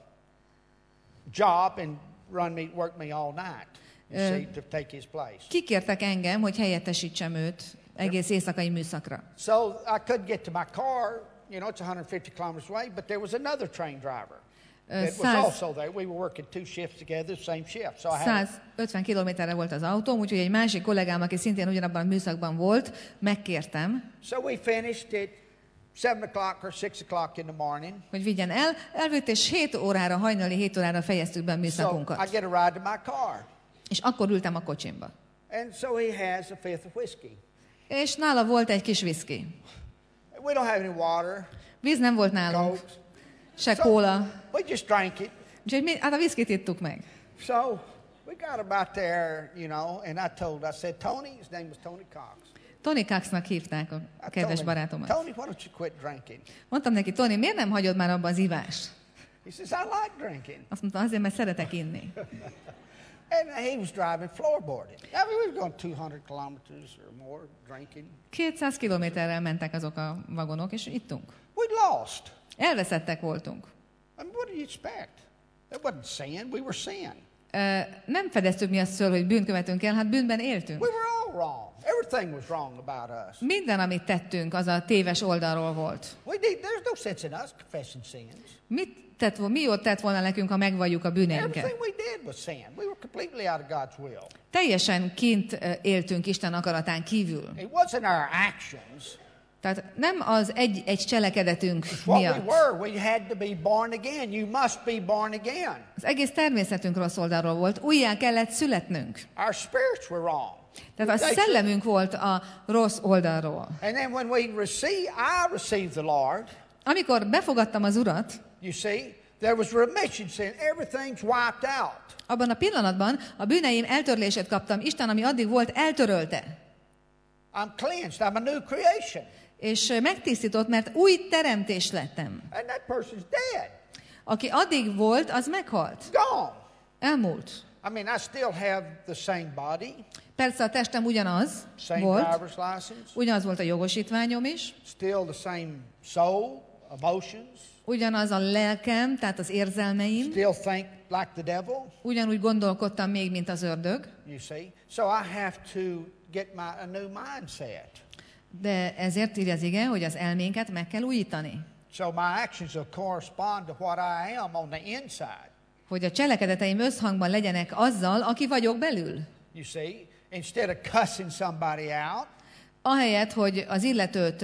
job and worked me all night. You see, to take his place. Kikértek engem, hogy helyettesítsem őt egész éjszakai műszakra. So I couldn't get to my car. You know, it's 150 kilometers away, but there was another train driver that was also there. We were working 2 shifts together, same shift. So I had 150 kilométerre volt az autóm, úgyhogy egy másik kollégám, aki szintén ugyanabban a műszakban volt, megkértem. So we finished at 7 o'clock or 6 o'clock in the morning. Hogy vigyen el. Elvitt, és 7 órára, hajnali 7 órára fejeztük be a műszakunkat. So I get a ride to my car. És akkor ültem a kocsimba. And so he has a fifth of whiskey. És nála volt egy kis whisky. We don't have any water. Víz nem volt nálunk. Se kóla. We just drank it. Úgyhogy hát a whiskyt ittuk meg. So we got about there, you know, and I said, Tony, his name was Tony Cox. Tony Coxnak hívták a kedves barátomat. Tony, why don't you quit drinking? Mondtam neki, Tony, miért nem hagyod már abba az ivást? He says, I like drinking. Azt mondta, azért, mert szeretek inni. And he was driving floorboarding. I mean, we were going 200 kilometers or more drinking. 200 kilométerrel mentek azok a vagonok, és ittunk. We lost. Elveszettek voltunk. I mean, what do you expect? That wasn't sin. We were sin. Nem fedeztük mi azt föl, hogy bűnt követünk el, hát bűnben éltünk. We were all wrong. Everything was wrong about us. Minden, amit tettünk, az a téves oldalról volt. There's no sense in us confessing sins. Mi jót tett volna nekünk, ha megvalljuk a bűneinket? Everything we did was sin. We were completely out of God's will. Teljesen kint éltünk Isten akaratán kívül. It wasn't our actions. Tehát nem az egy cselekedetünk miatt. We had to be born again. You must be born again. Az egész természetünk rossz oldalról volt. Újjá kellett születnünk. Our spirits were wrong. Tehát a szellemünk volt a rossz oldalról. And then when I received the Lord. Amikor befogadtam az Urat, you see, there was remission sin. Everything's wiped out. Abban a pillanatban a bűneim eltörlését kaptam. Isten, ami addig volt, eltörölte. I'm cleansed. I'm a new creation. És megtisztított, mert új teremtés lettem. And that person's dead. Aki addig volt, az meghalt. Gone. Elmúlt. I mean, I still have the same body. Persze a testem ugyanaz volt. Driver's license. Ugyanaz volt a jogosítványom is. Still the same soul, emotions. Ugyanaz a lelkem, tehát az érzelmeim. Still think like the devil. Ugyanúgy gondolkodtam még, mint az ördög. You see? So I have to get a new mindset. De ezért írja az ige, hogy az elménket meg kell újítani. So my actions will correspond to what I am on the inside. Hogy a cselekedeteim összhangban legyenek azzal, aki vagyok belül. You see? Instead of cussing somebody out. Ahelyett, hogy az illetőt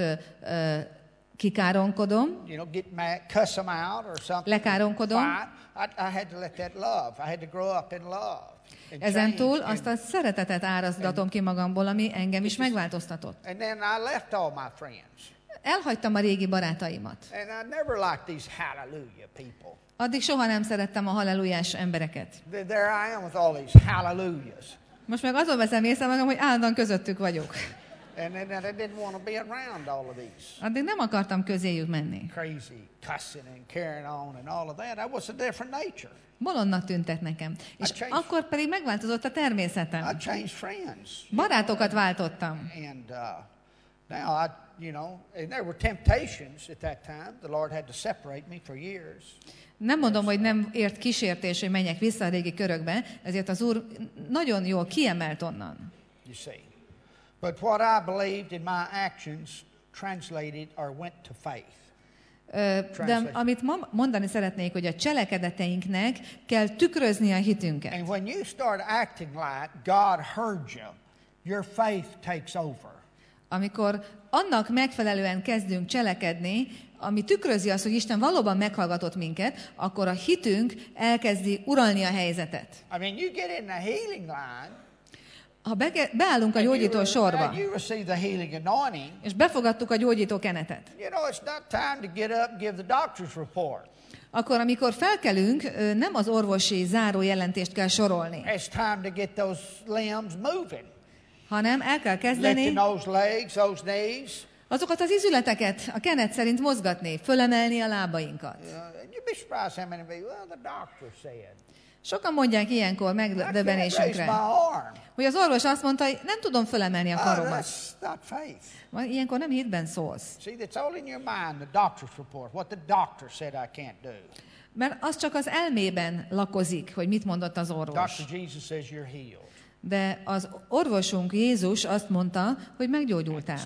kikáronkodom, you know, get mad, cuss them out or something. Lekáronkodom. I had to let that love. I had to grow up in love. Ezentúl azt a szeretetet árazgatom ki magamból, ami engem is megváltoztatott. And then I left all my friends. elhagytam a régi barátaimat. And I never liked these hallelujah people. Addig soha nem szerettem a hallelujás embereket. There I am with all these hallelujahs. Most meg azon veszem észre magam, hogy állandóan közöttük vagyok. And I didn't want to be around all of these. Addig nem akartam közéjük menni. Crazy, cussing and carrying on and all of that. That was a different nature. Bolondnak tűntek nekem. És akkor pedig megváltozott a természetem. I changed friends. Barátokat váltottam. And now and there were temptations at that time. The Lord had to separate me for years. Nem mondom, hogy nem ért kísértés, hogy menjek vissza a régi körökbe, ezért az Úr nagyon jól kiemelt onnan. You see. But what I believed in my actions translated or went to faith. De amit ma mondani szeretnék, hogy a cselekedeteinknek kell tükrözni a hitünket. And when you start acting like God heard you, your faith takes over. Amikor annak megfelelően kezdünk cselekedni, ami tükrözi azt, hogy Isten valóban meghallgatott minket, akkor a hitünk elkezdi uralni a helyzetet. I mean, you get in the healing line. Ha beállunk a gyógyító sorba, és befogadtuk a gyógyító kenetet, akkor amikor felkelünk, nem az orvosi záró jelentést kell sorolni, hanem el kell kezdeni azokat az izületeket a kenet szerint mozgatni, fölemelni a lábainkat. Sokan mondják ilyenkor megdöbbenésünkre, hogy az orvos azt mondta, hogy nem tudom fölemelni a karomat. Ilyenkor nem hitben szólsz. Mert az csak az elmében lakozik, hogy mit mondott az orvos. De az orvosunk Jézus azt mondta, hogy meggyógyultál.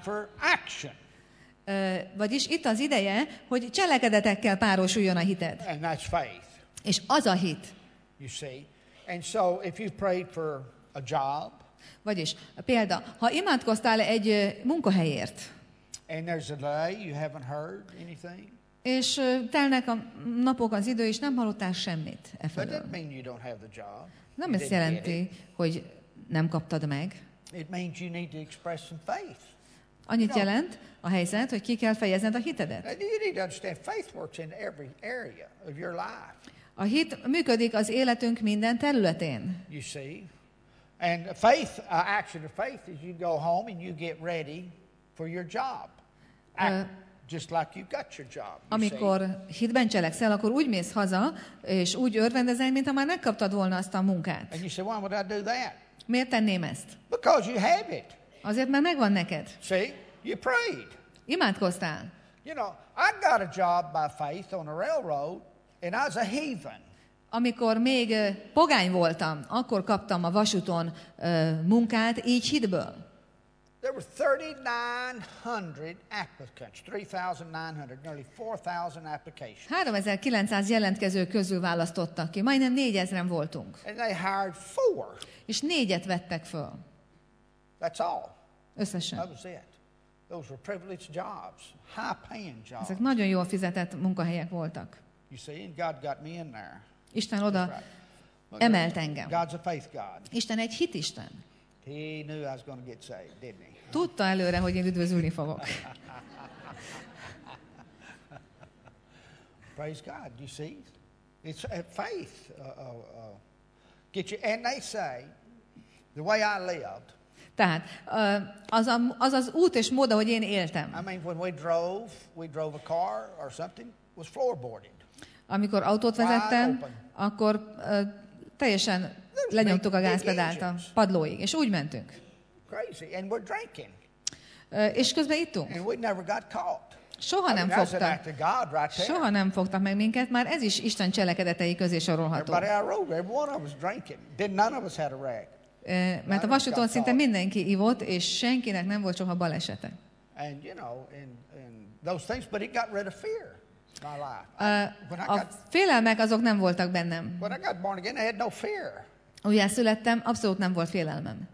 Vagyis itt az ideje, hogy cselekedetekkel párosuljon a hited. És az a hit. You see, and so if you prayed for a job, vagyis példa, ha imádkoztál egy munkahelyért, and there's a delay, you haven't heard anything, és telnek a napok, az idő, és nem hallottál semmit efelől. Nem ezt jelenti, hogy nem kaptad meg. It means you need to express some faith. Annyit jelent a helyzet, hogy ki kell fejezned a hitedet. You need to understand faith works in every area of your life. A hit működik az életünk minden területén. You see, and faith, action of faith is you go home and you get ready for your job, just like you got your job. Amikor hitben cselekszel, akkor úgy mész haza, és úgy örvendezel, mintha már megkaptad volna azt a munkát. And you say, why would I do that? Miért tenném ezt? Because you have it. Azért, mert megvan neked. See, you prayed. Imádkoztál. You know, I got a job by faith on a railroad. And I was a heathen. Amikor még pogány voltam, akkor kaptam a vasúton munkát, így hitből. There were 3,900 applicants, 3,900, nearly 4,000 applications. 3900 jelentkező közül választottak ki, majdnem 4000-en voltunk. And they hired 4. És 4-et vettek föl. That's all. Összesen. That was it. Those were privileged jobs, high-paying jobs. Ezek nagyon jól fizetett munkahelyek voltak. You see, and God got me in there. Isten oda emelt engem. God's a faith God. Isten egy hitisten. He knew I was going to get saved, didn't he? Tudta előre, hogy én üdvözülni fogok. Praise God, you see? It's faith. Get you, and they say, the way I lived. Tehát az az út és mód, ahogy én éltem. I mean, when we drove a car or something, was floorboarded. Amikor autót vezettem, akkor teljesen lenyomtuk a gázpedált a padlóig, és úgy mentünk. Crazy, and we're drinking. És közben ittunk. And we never got caught. Soha nem fogtak. Soha nem fogtak meg minket, már ez is Isten cselekedetei közé sorolható. Mert a vasúton szinte mindenki ivott, és senkinek nem volt soha balesete. A félelmek azok nem voltak bennem. Újjászülettem, abszolút nem volt félelmem.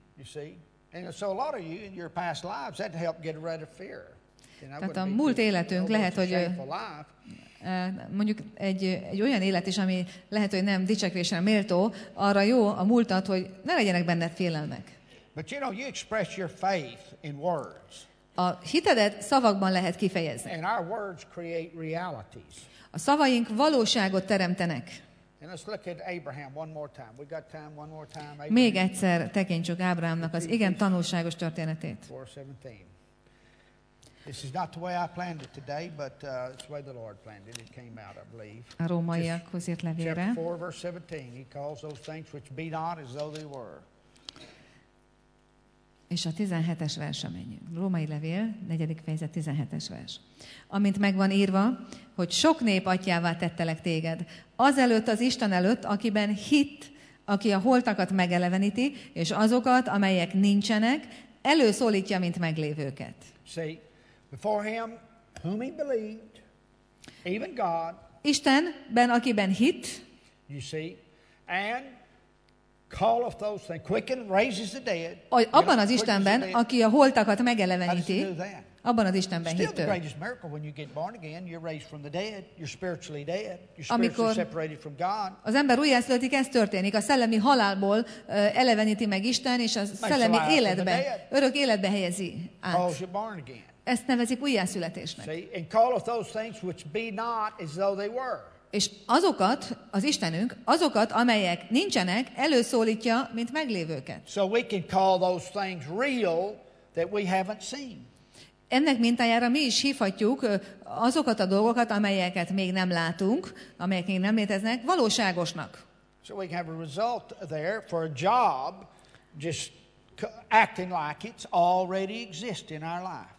Tehát a múlt életünk lehet, hogy mondjuk egy olyan élet is, ami lehet, hogy nem dicsekvésre méltó, arra jó a múltat, hogy ne legyenek benned félelmek. A hitedet szavakban lehet kifejezni. And our words create realities. A szavaink valóságot teremtenek. And let's look at Abraham one more time. We got time one more time. Abraham. Még egyszer tekintsük Ábrahámnak az igen tanulságos történetét. 4:17. This is not the way I planned it today, but it's the way the Lord planned it. It came out, I believe. A rómaiakhoz írt levélre. Chapter 4, verse 17. He calls those things which be not as though they were. És a 17-es versre menjünk. Római levél, 4. fejezet, 17-es vers. Amint megvan írva, hogy sok nép atyjává tettelek téged, azelőtt az Isten előtt, akiben hitt, aki a holtakat megeleveníti, és azokat, amelyek nincsenek, előszólítja, mint meglévőket. See, before him, whom he believed, even God, Istenben, akiben hitt, you see, and calleth those things, quicken, raises the dead. Abban az Istenben, aki a holtakat megeleveníti, How does he do that? abban az Istenben Still the hitt ő. greatest miracle when you get born again, you're raised from the dead, you're spiritually dead, you're Amikor spiritually separated from God. az ember újjászületik, ez történik. A szellemi halálból eleveníti meg Isten, és a szellemi életbe, örök életbe helyezi át. Calls you born again. Ezt nevezik újjászületésnek. See, and calleth those things which be not as though they were. És azokat, az Istenünk, azokat, amelyek nincsenek, előszólítja, mint meglévőket. So we can call those things real that we haven't seen. Ennek mintájára mi is hívhatjuk azokat a dolgokat, amelyeket még nem látunk, amelyek még nem léteznek, valóságosnak. So we can have a result there for a job just acting like it's already exist in our life.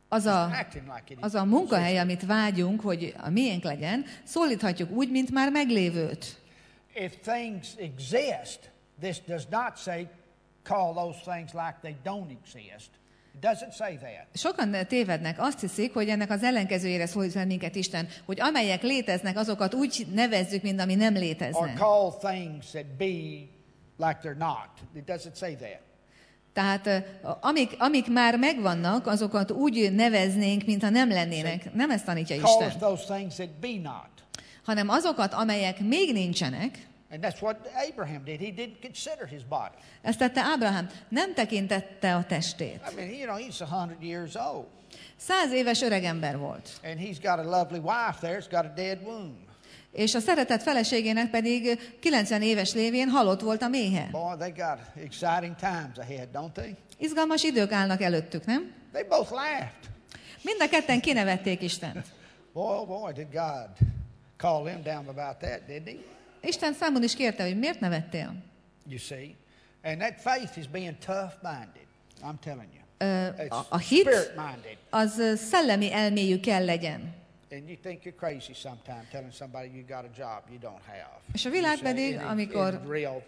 Az a munkahely, amit vágyunk, hogy a miénk legyen, szólíthatjuk úgy, mint már meglévőt. If things exist, this does not say call those things like they don't exist. It doesn't say that. Sokan tévednek, azt hiszik, hogy ennek az ellenkezőjére szólít fel minket Isten, hogy amelyek léteznek, azokat úgy nevezzük, mint ami nem Or léteznek. call things that be like they're not. It doesn't say that. Tehát amik már megvannak, azokat úgy neveznénk, mintha nem lennének. Nem ezt tanítja Call Isten. those things that be not. Hanem azokat, amelyek még nincsenek. And that's what Abraham did. He didn't consider his body. Ezt tette Ábrahám. Nem tekintette a testét. I mean, he's 100 years old. 100 éves öregember volt. And he's got a lovely wife there. It's got a dead womb. És a szeretett feleségének pedig 90 éves lévén halott volt a méhe. Boy, they got exciting times ahead, don't they? Izgalmas idők állnak előttük, nem? They both laughed. Mind a ketten kinevették Istent. Boy, did God call them down about that, didn't he? Isten számon is kérte, hogy miért nevettél? You see? And that faith is being tough-minded. I'm telling you. A hit Spirit-minded. az szellemi elméjű kell legyen. And you think you're crazy sometimes telling somebody you got a job you don't have. És a világ pedig, amikor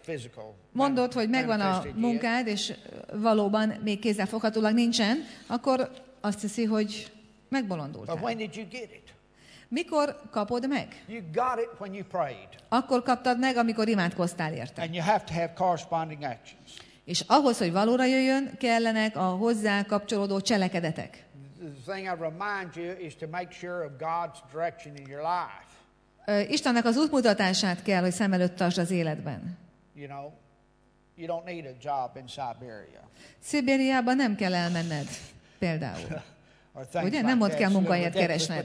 mondod, hogy megvan a munkád, és valóban még kézzelfoghatólag nincsen, akkor azt hiszi, hogy megbolondultál. But when did you get it? Mikor kapod meg? You got it when you prayed. Akkor kaptad meg, amikor imádkoztál érte. And you have to have corresponding actions. És ahhoz, hogy valóra jöjjön, kellenek a hozzá kapcsolódó cselekedetek. The thing I remind you is to make sure of God's direction in your life. Istennek az útmutatását kell, hogy szem előtt tartsd az életben. You know, you don't need a job in Siberia. Szibériában nem kell elmenned, például. Ugye? Nem ott kell munkahelyet keresned.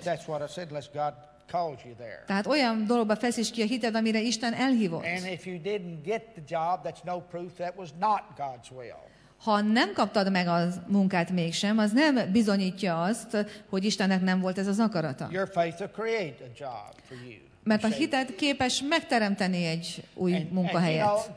Tehát olyan dologba feszíts ki a hited, amire Isten elhívott. Ha nem kaptad meg a munkát mégsem, az nem bizonyítja azt, hogy Istennek nem volt ez az akarata. Mert a hited képes megteremteni egy új munkahelyet.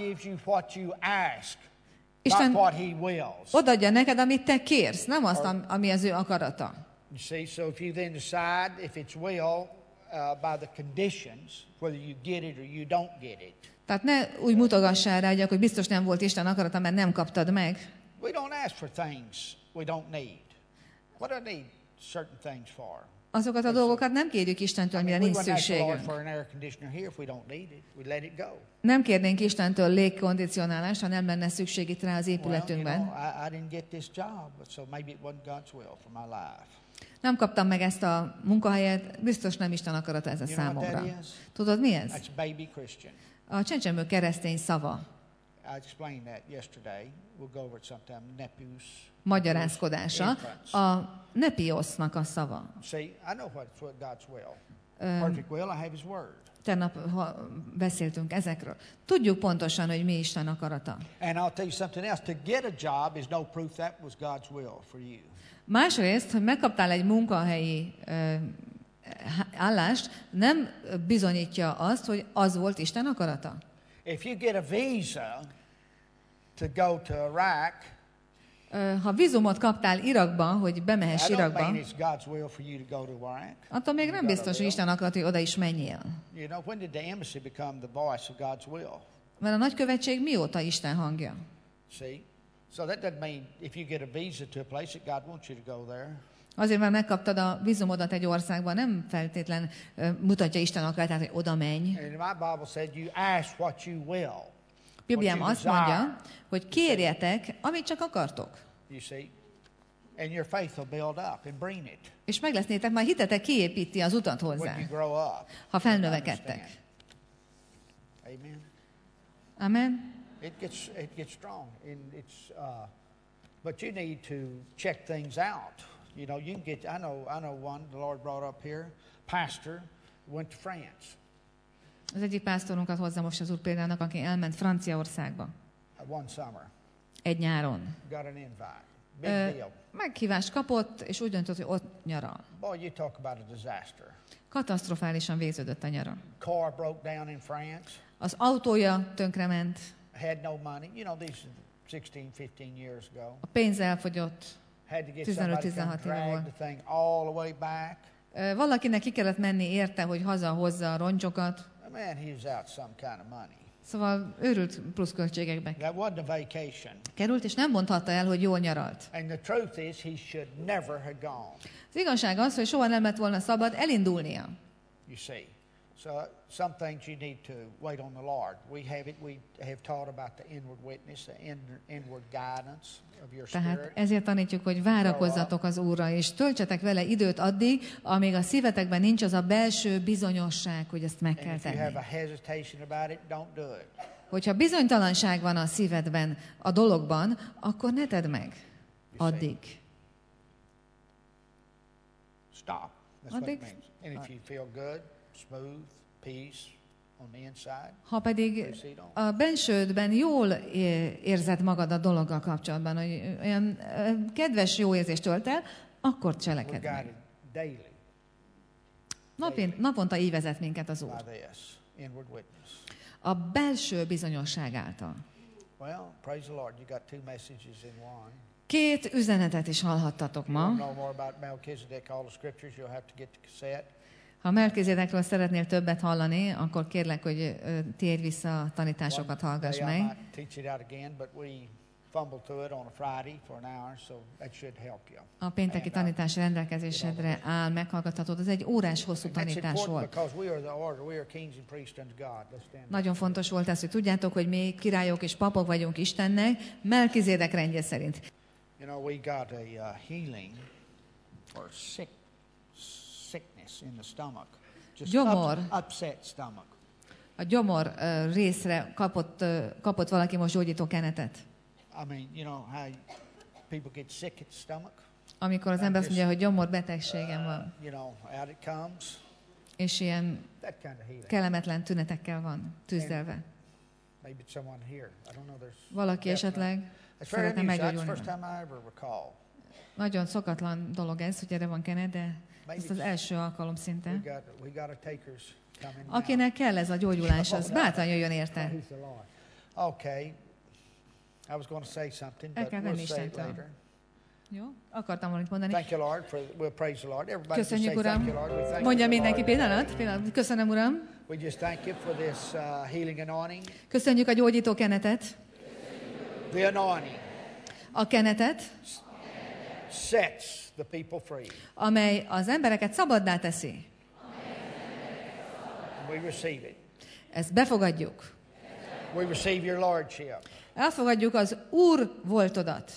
Isten odaadja neked, amit te kérsz, nem azt, ami az ő akarata. You see, so if you then decide if it's will by the conditions, whether you get it or you don't get it. Tehát ne úgy mutogassál rá, hogy biztos nem volt Isten akarata, mert nem kaptad meg. We don't ask for things we don't need. What do I need certain things for? Azokat a dolgokat nem kérjük Istentől, mire nincs szükségünk. Nem kérnénk Istentől légkondicionálást, ha nem lenne szükség itt rá az épületünkben. Nem kaptam meg ezt a munkahelyet, biztos nem Isten akarata ez a számomra. Tudod mi ez? A csecsemő keresztény szava. I explained that yesterday. We'll go over it sometime. Nepus. Magyarázkodása. A Nepiosnak a szava. See, I know what God's will. Perfect will, I have His word. Tegnap beszéltünk ezekről. Tudjuk pontosan, hogy mi Isten akarata. And I'll tell you something else. To get a job is no proof that was God's will for you. Másrészt, hogy megkaptál egy munkahelyi állást, nem bizonyítja azt, hogy az volt Isten akarata. If you get a visa to go to Iraq, ha vízumot kaptál Irakba, hogy bemehess Irakba, attól még nem biztos, hogy Isten akarat, hogy oda is menjél. Mert a nagykövetség mióta Isten hangja? Azért, mert megkaptad a vízumodat egy országban, nem feltétlen mutatja Isten akaratát, hogy oda menj. Bibliám azt mondja, hogy kérjetek, amit csak akartok. És meg lesznétek, már hitetek kiépíti az utat hozzá, ha felnövekedtek. Amen. It gets strong, and but you need to check things out. You know, you can get. I know one the Lord brought up here. Pastor went to France. Az egyik pásztorunkat hozza most az Úr példának, aki elment Franciaországba. One summer. Egy nyáron. Got an invite. Big deal. Meghívást kapott, és úgy döntött, hogy ott nyaral. Boy, you talk about a disaster. Katasztrofálisan végződött a nyara. Car broke down in France. Az autója tönkrement. Had no money. You know, these 16-15 years ago. A pénz elfogyott. 15-16 éve volt. All the way back. Valakinek ki kellett menni érte, hogy hazahozza a roncsokat. Man, he was out some kind of money. Szóval őrült pluszköltségekbe That wasn't a vacation. került, és nem mondhatta el, hogy jól nyaralt. And the truth is, he should never have gone. Az igazság az, hogy soha nem lett volna szabad elindulnia. You see. So some things you need to wait on the Lord. We have taught about the inward witness, the inward guidance of your spirit. Tehát ezért tanítjuk, hogy várakozzatok az Úrra, és töltsetek vele időt addig, amíg a szívetekben nincs az a belső bizonyosság, hogy ezt meg kell tenni. Hogyha bizonytalanság van a szívedben a dologban, akkor ne tedd meg. Addig. Stop. That's what it means. And if you feel good, smooth, peace on the inside. Ha pedig a bensődben jól érzed magad a dologgal kapcsolatban, hogy olyan kedves, jó érzést tölt el, akkor cselekedj meg. Naponta így vezet minket az Úr. A belső bizonyosság által. Két üzenetet is hallhattatok ma. Ha Melkizedekről szeretnél többet hallani, akkor kérlek, hogy térj vissza a tanításokat, hallgass meg. A pénteki tanítás rendelkezésedre áll, meghallgathatod. Ez egy órás hosszú tanítás volt. Nagyon fontos volt ez, hogy tudjátok, hogy mi királyok és papok vagyunk Istennek, Melkizedek rendje szerint. You know, we got a healing for sickness in the stomach. Just gyomor. Upset stomach. A gyomor részre kapott valaki most gyógyító kenetet. I mean, you know how people get sick at the stomach? Amikor az ember azt mondja, hogy gyomorbetegségem van. You know, out it comes. És ilyen kellemetlen tünetekkel van tűzdelve. Maybe someone here. I don't know, valaki esetleg szeretne meggyógyulni. Nagyon szokatlan dolog ez, hogy erre van kenet, de ez az első alkalom szinte. Akinek kell ez a gyógyulás, az bátran jöjjön érte. El kell venni Istentől. Jó? Akartam valamit mondani. Köszönjük, Uram. Mondja mindenki pillanat. Köszönöm, Uram. Köszönjük a gyógyító kenetet. A kenetet, amely az embereket szabaddá teszi. Ezt befogadjuk. Elfogadjuk az Úr voltodat.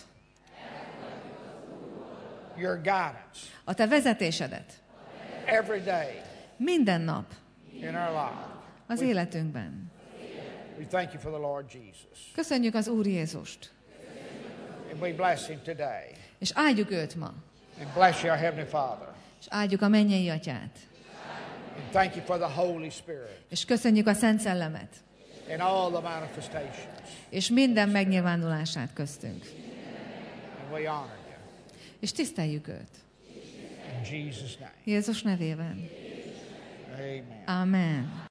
A te vezetésedet. Minden nap. Az életünkben. We thank you for the Lord Jesus. Köszönjük az Úr Jézust. And we bless him today. És áldjuk őt ma. And bless your heavenly Father. És áldjuk a mennyei Atyát. And thank you for the Holy Spirit. És köszönjük a Szent Szellemet. And all the manifestations. És minden megnyilvánulását köztünk. And we honor you. És tiszteljük őt. In Jesus' name. Jézus nevében. Amen. Amen.